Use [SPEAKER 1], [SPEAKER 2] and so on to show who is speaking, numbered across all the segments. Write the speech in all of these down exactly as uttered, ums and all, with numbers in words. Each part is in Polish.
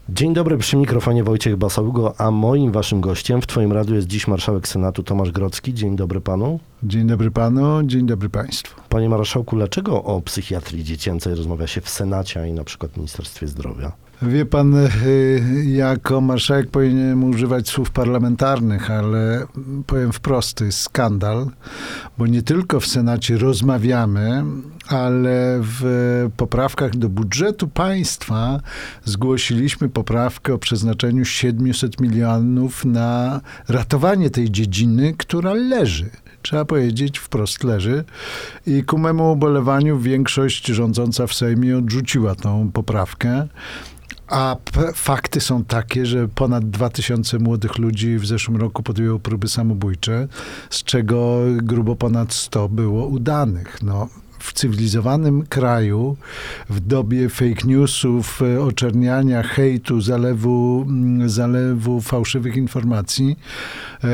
[SPEAKER 1] Dzień dobry, przy mikrofonie Wojciech Basaługo, a moim waszym gościem w twoim radiu jest dziś marszałek Senatu Tomasz Grodzki. Dzień dobry panu.
[SPEAKER 2] Dzień dobry panu, dzień dobry państwu.
[SPEAKER 1] Panie marszałku, dlaczego o psychiatrii dziecięcej rozmawia się w Senacie i na przykład Ministerstwie Zdrowia?
[SPEAKER 2] Wie pan, jako marszałek powinienem używać słów parlamentarnych, ale powiem wprost, to jest skandal, bo nie tylko w Senacie rozmawiamy, ale w poprawkach do budżetu państwa zgłosiliśmy poprawkę o przeznaczeniu siedmiuset milionów na ratowanie tej dziedziny, która leży. Trzeba powiedzieć, wprost leży. I ku memu ubolewaniu większość rządząca w Sejmie odrzuciła tą poprawkę. A p- fakty są takie, że ponad dwa tysiące młodych ludzi w zeszłym roku podjęło próby samobójcze, z czego grubo ponad sto było udanych. No, w cywilizowanym kraju, w dobie fake newsów, oczerniania, hejtu, zalewu, zalewu fałszywych informacji, e,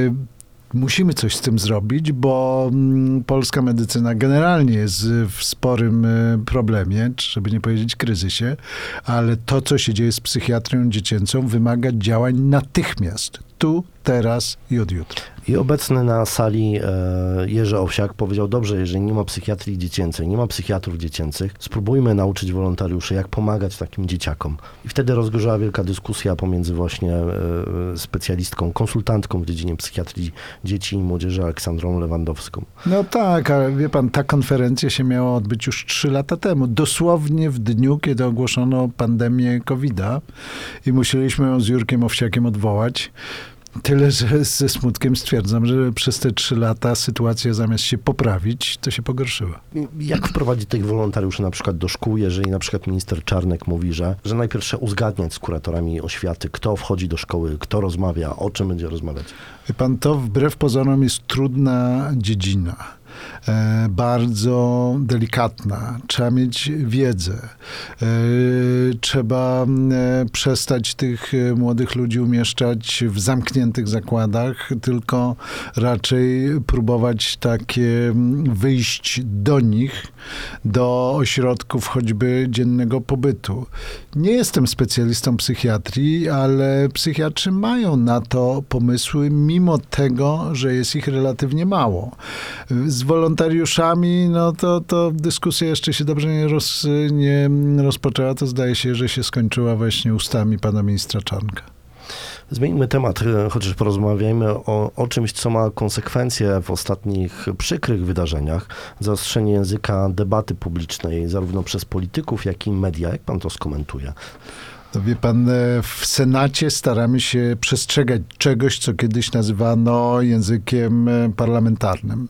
[SPEAKER 2] musimy coś z tym zrobić, bo polska medycyna generalnie jest w sporym problemie, żeby nie powiedzieć kryzysie, ale to, co się dzieje z psychiatrią dziecięcą, wymaga działań natychmiast, tu, teraz i od jutra.
[SPEAKER 1] I obecny na sali e, Jerzy Owsiak powiedział, dobrze, jeżeli nie ma psychiatrii dziecięcej, nie ma psychiatrów dziecięcych, spróbujmy nauczyć wolontariuszy, jak pomagać takim dzieciakom. I wtedy rozgorzała wielka dyskusja pomiędzy właśnie e, specjalistką, konsultantką w dziedzinie psychiatrii dzieci i młodzieży Aleksandrą Lewandowską.
[SPEAKER 2] No tak, ale wie pan, ta konferencja się miała odbyć już trzy lata temu, dosłownie w dniu, kiedy ogłoszono pandemię kowida i musieliśmy ją z Jurkiem Owsiakiem odwołać. Tyle, że ze smutkiem stwierdzam, że przez te trzy lata sytuacja zamiast się poprawić, to się pogorszyła.
[SPEAKER 1] Jak wprowadzić tych wolontariuszy na przykład do szkół, jeżeli na przykład minister Czarnek mówi, że, że najpierw trzeba uzgadniać z kuratorami oświaty, kto wchodzi do szkoły, kto rozmawia, o czym będzie rozmawiać?
[SPEAKER 2] Wie pan, to wbrew pozorom jest trudna dziedzina. E, bardzo delikatna. Trzeba mieć wiedzę. E, trzeba e, przestać tych młodych ludzi umieszczać w zamkniętych zakładach, tylko raczej próbować takie wyjść do nich, do ośrodków choćby dziennego pobytu. Nie jestem specjalistą psychiatrii, ale psychiatrzy mają na to pomysły, mimo tego, że jest ich relatywnie mało. Z wolontariuszami, no to, to dyskusja jeszcze się dobrze nie, roz, nie rozpoczęła. To zdaje się, że się skończyła właśnie ustami pana ministra Czarnka.
[SPEAKER 1] Zmieńmy temat, chociaż porozmawiajmy o, o czymś, co ma konsekwencje w ostatnich przykrych wydarzeniach. Zaostrzenie języka debaty publicznej, zarówno przez polityków, jak i media. Jak pan to skomentuje?
[SPEAKER 2] No wie pan, w Senacie staramy się przestrzegać czegoś, co kiedyś nazywano językiem parlamentarnym.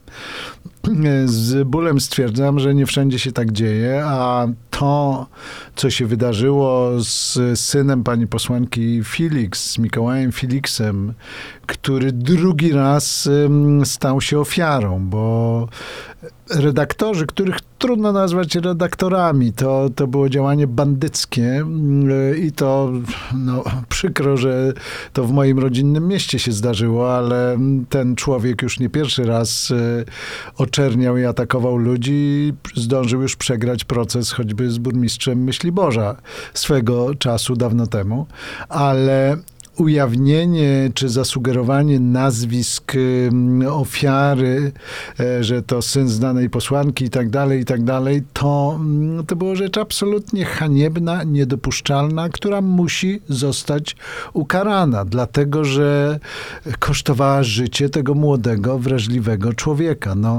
[SPEAKER 2] Z bólem stwierdzam, że nie wszędzie się tak dzieje, a to, co się wydarzyło z synem pani posłanki Filiks, z Mikołajem Filiksem, który drugi raz stał się ofiarą, bo redaktorzy, których trudno nazwać redaktorami, to, to było działanie bandyckie i to no, przykro, że to w moim rodzinnym mieście się zdarzyło, ale ten człowiek już nie pierwszy raz oczerniał i atakował ludzi i zdążył już przegrać proces choćby z burmistrzem Myśliborza swego czasu, dawno temu, ale ujawnienie czy zasugerowanie nazwisk ofiary, że to syn znanej posłanki i tak dalej, i tak dalej, to, to była rzecz absolutnie haniebna, niedopuszczalna, która musi zostać ukarana, dlatego że kosztowała życie tego młodego, wrażliwego człowieka. No,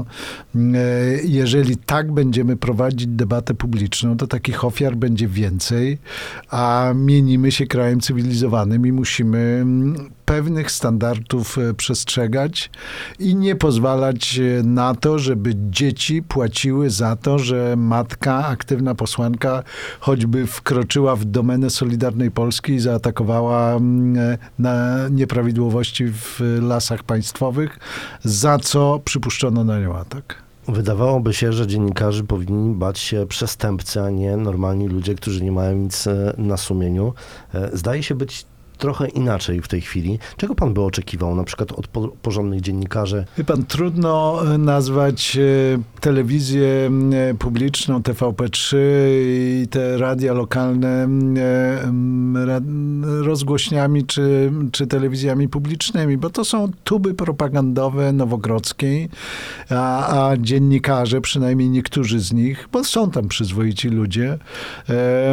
[SPEAKER 2] jeżeli tak będziemy prowadzić debatę publiczną, to takich ofiar będzie więcej, a mienimy się krajem cywilizowanym i musimy pewnych standardów przestrzegać i nie pozwalać na to, żeby dzieci płaciły za to, że matka, aktywna posłanka, choćby wkroczyła w domenę Solidarnej Polski i zaatakowała na nieprawidłowości w lasach państwowych, za co przypuszczono na nią atak.
[SPEAKER 1] Wydawałoby się, że dziennikarze powinni bać się przestępcy, a nie normalni ludzie, którzy nie mają nic na sumieniu. Zdaje się być trochę inaczej w tej chwili. Czego pan by oczekiwał na przykład od po, porządnych dziennikarzy?
[SPEAKER 2] Wie pan, trudno nazwać e, telewizję e, publiczną, T V P trzy i te radia lokalne e, m, ra, rozgłośniami czy, czy telewizjami publicznymi, bo to są tuby propagandowe Nowogrodzkiej, a, a dziennikarze, przynajmniej niektórzy z nich, bo są tam przyzwoici ludzie, e,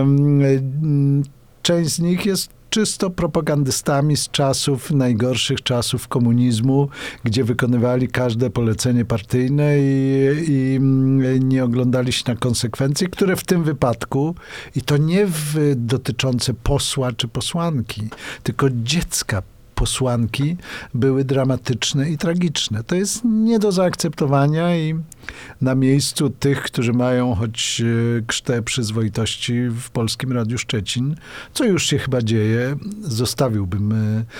[SPEAKER 2] m, część z nich jest czysto propagandystami z czasów, najgorszych czasów komunizmu, gdzie wykonywali każde polecenie partyjne i, i nie oglądali się na konsekwencje, które w tym wypadku, i to nie w, dotyczące posła czy posłanki, tylko dziecka posłanki, były dramatyczne i tragiczne. To jest nie do zaakceptowania i na miejscu tych, którzy mają choć krztę przyzwoitości w Polskim Radiu Szczecin, co już się chyba dzieje, zostawiłbym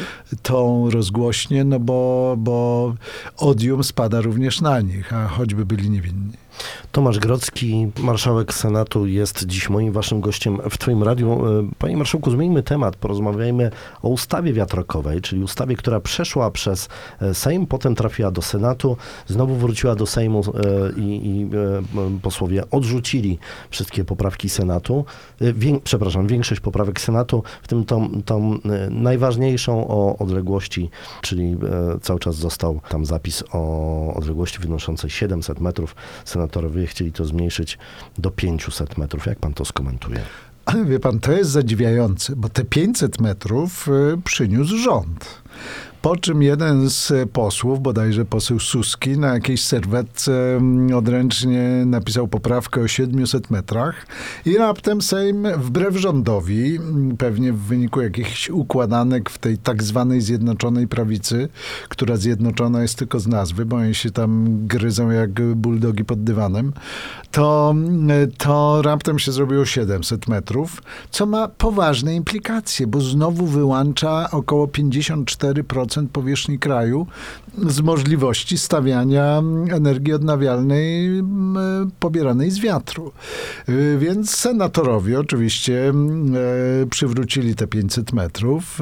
[SPEAKER 2] tą rozgłośnię, no bo, bo odium spada również na nich, a choćby byli niewinni.
[SPEAKER 1] Tomasz Grodzki, marszałek Senatu, jest dziś moim waszym gościem w twoim radiu. Panie marszałku, zmieńmy temat, porozmawiajmy o ustawie wiatrakowej, czyli ustawie, która przeszła przez Sejm, potem trafiła do Senatu, znowu wróciła do Sejmu i, i posłowie odrzucili wszystkie poprawki Senatu, Wię, przepraszam, większość poprawek Senatu, w tym tą, tą najważniejszą o odległości, czyli cały czas został tam zapis o odległości wynoszącej siedemset metrów. Senatorowie chcieli to zmniejszyć do pięćset metrów. Jak pan to skomentuje?
[SPEAKER 2] Ale wie pan, to jest zadziwiające, bo te pięćset metrów przyniósł rząd. Po czym jeden z posłów, bodajże poseł Suski, na jakiejś serwetce odręcznie napisał poprawkę o siedmiuset metrach i raptem Sejm, wbrew rządowi, pewnie w wyniku jakichś układanek w tej tak zwanej Zjednoczonej Prawicy, która zjednoczona jest tylko z nazwy, bo oni się tam gryzą jak buldogi pod dywanem, to, to raptem się zrobiło siedemset metrów, co ma poważne implikacje, bo znowu wyłącza około pięćdziesiąt cztery procent powierzchni kraju z możliwości stawiania energii odnawialnej pobieranej z wiatru. Więc senatorowie oczywiście przywrócili te pięćset metrów,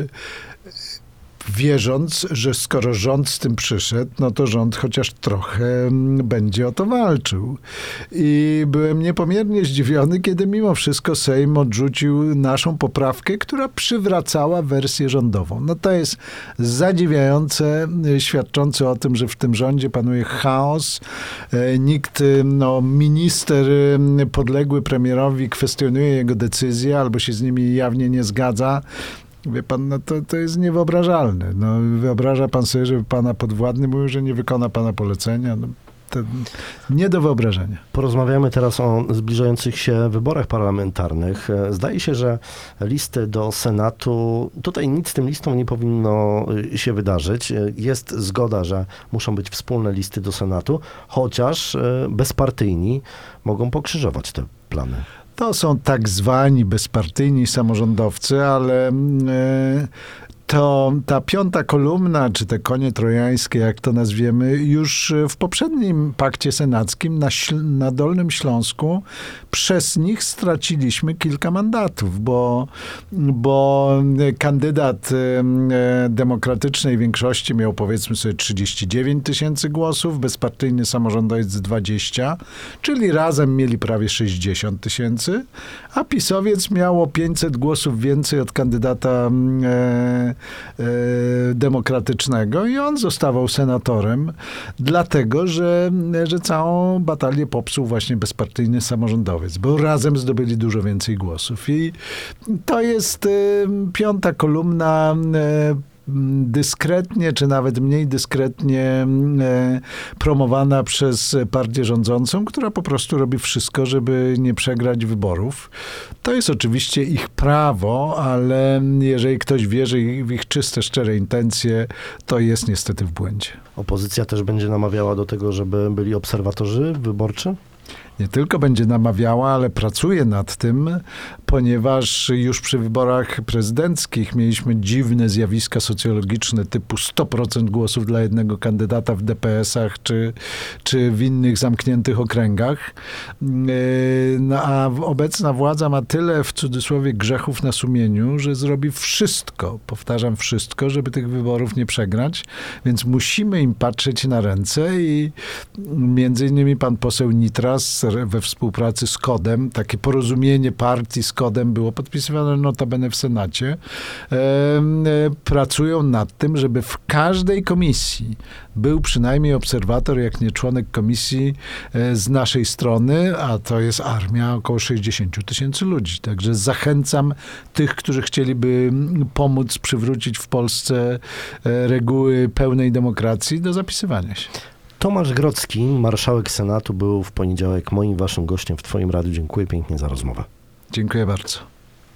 [SPEAKER 2] wierząc, że skoro rząd z tym przyszedł, no to rząd chociaż trochę będzie o to walczył. I byłem niepomiernie zdziwiony, kiedy mimo wszystko Sejm odrzucił naszą poprawkę, która przywracała wersję rządową. No to jest zadziwiające, świadczące o tym, że w tym rządzie panuje chaos. Nikt, no minister podległy premierowi kwestionuje jego decyzje albo się z nimi jawnie nie zgadza. Wie pan, no to, to jest niewyobrażalne. No, wyobraża pan sobie, żeby pana podwładny mówił, że nie wykona pana polecenia? No, to nie do wyobrażenia.
[SPEAKER 1] Porozmawiamy teraz o zbliżających się wyborach parlamentarnych. Zdaje się, że listy do Senatu, tutaj nic z tym listom nie powinno się wydarzyć. Jest zgoda, że muszą być wspólne listy do Senatu, chociaż bezpartyjni mogą pokrzyżować te plany.
[SPEAKER 2] To są tak zwani bezpartyjni samorządowcy, ale e, to ta piąta kolumna, czy te konie trojańskie, jak to nazwiemy, już w poprzednim pakcie senackim na, na Dolnym Śląsku przez nich straciliśmy kilka mandatów, bo, bo kandydat e, demokratycznej większości miał powiedzmy sobie trzydzieści dziewięć tysięcy głosów, bezpartyjny samorządowiec dwadzieścia, czyli razem mieli prawie sześćdziesiąt tysięcy, a PiS-owiec miało pięćset głosów więcej od kandydata e, demokratycznego i on zostawał senatorem, dlatego, że, że całą batalię popsuł właśnie bezpartyjny samorządowiec, bo razem zdobyli dużo więcej głosów. I to jest piąta kolumna dyskretnie, czy nawet mniej dyskretnie promowana przez partię rządzącą, która po prostu robi wszystko, żeby nie przegrać wyborów. To jest oczywiście ich prawo, ale jeżeli ktoś wierzy w ich czyste, szczere intencje, to jest niestety w błędzie.
[SPEAKER 1] Opozycja też będzie namawiała do tego, żeby byli obserwatorzy wyborczy?
[SPEAKER 2] nie tylko będzie namawiała, ale pracuje nad tym, ponieważ już przy wyborach prezydenckich mieliśmy dziwne zjawiska socjologiczne typu sto procent głosów dla jednego kandydata w D P S-ach czy, czy w innych zamkniętych okręgach. No, a obecna władza ma tyle, w cudzysłowie, grzechów na sumieniu, że zrobi wszystko, powtarzam wszystko, żeby tych wyborów nie przegrać, więc musimy im patrzeć na ręce i między innymi pan poseł Nitras we współpracy z Kodem, takie porozumienie partii z Kodem było podpisywane notabene w Senacie, e, e, pracują nad tym, żeby w każdej komisji był przynajmniej obserwator, jak nie członek komisji e, z naszej strony, a to jest armia około sześćdziesiąt tysięcy ludzi. Także zachęcam tych, którzy chcieliby pomóc przywrócić w Polsce e, reguły pełnej demokracji do zapisywania się.
[SPEAKER 1] Tomasz Grodzki, marszałek Senatu, był w poniedziałek moim waszym gościem w twoim radiu. Dziękuję pięknie za rozmowę.
[SPEAKER 2] Dziękuję bardzo.